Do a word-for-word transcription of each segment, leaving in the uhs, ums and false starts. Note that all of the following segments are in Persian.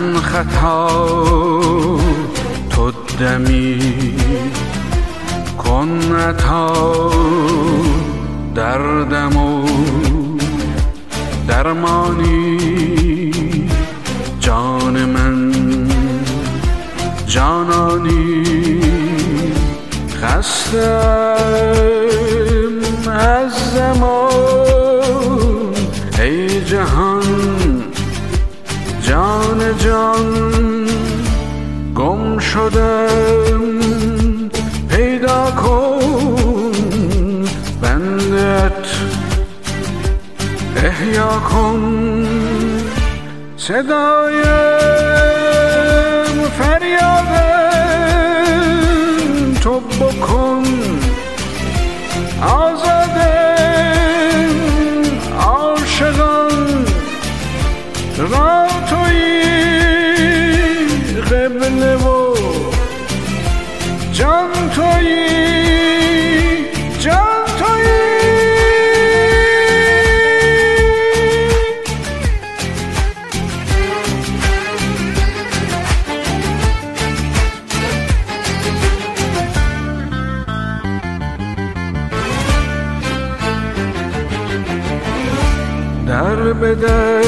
من خطا تو دمی کن عطا دردم و درمانی جان من جانانی خستم از زمان ای جهان جان جان گم شدم پیدا کن بندت احیا کن صدایم فریادم تو بکن آزادم عاشقان را تویی قبله و جان تویی جان تویی در به در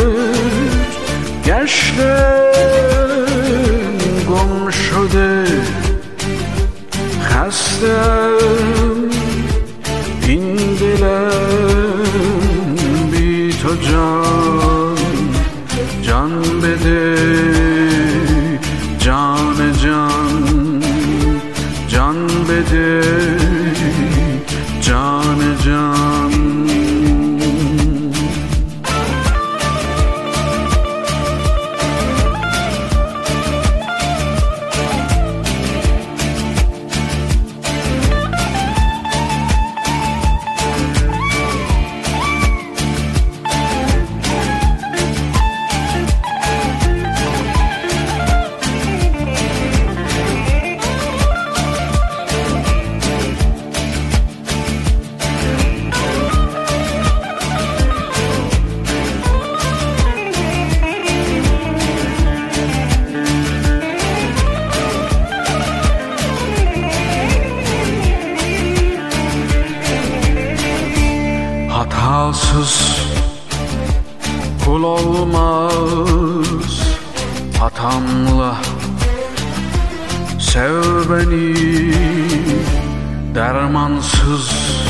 گشتم گم شده خستم این دلم بی تو جان جان بده جان جان جان بده جان جان Hatasız kul olmaz hatamla sev beni dermansız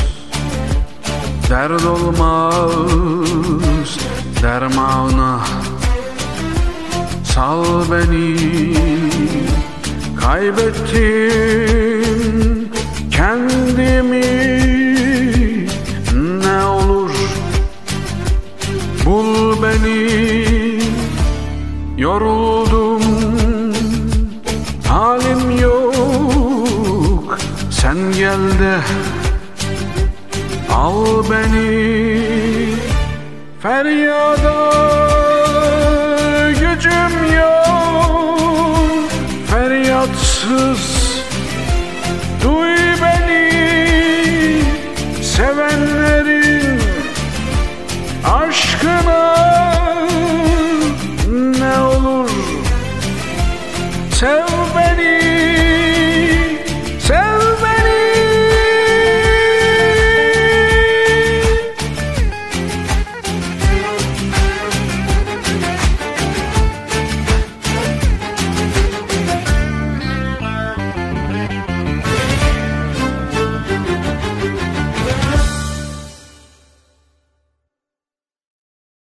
dert olmaz dermana sal beni kaybettim kendimi ne olur bul beni yoruldum halim yok sen gel de al beni feryada gücüm yok feryatsız duy beni sevenlerin aşkına ne olur sev beni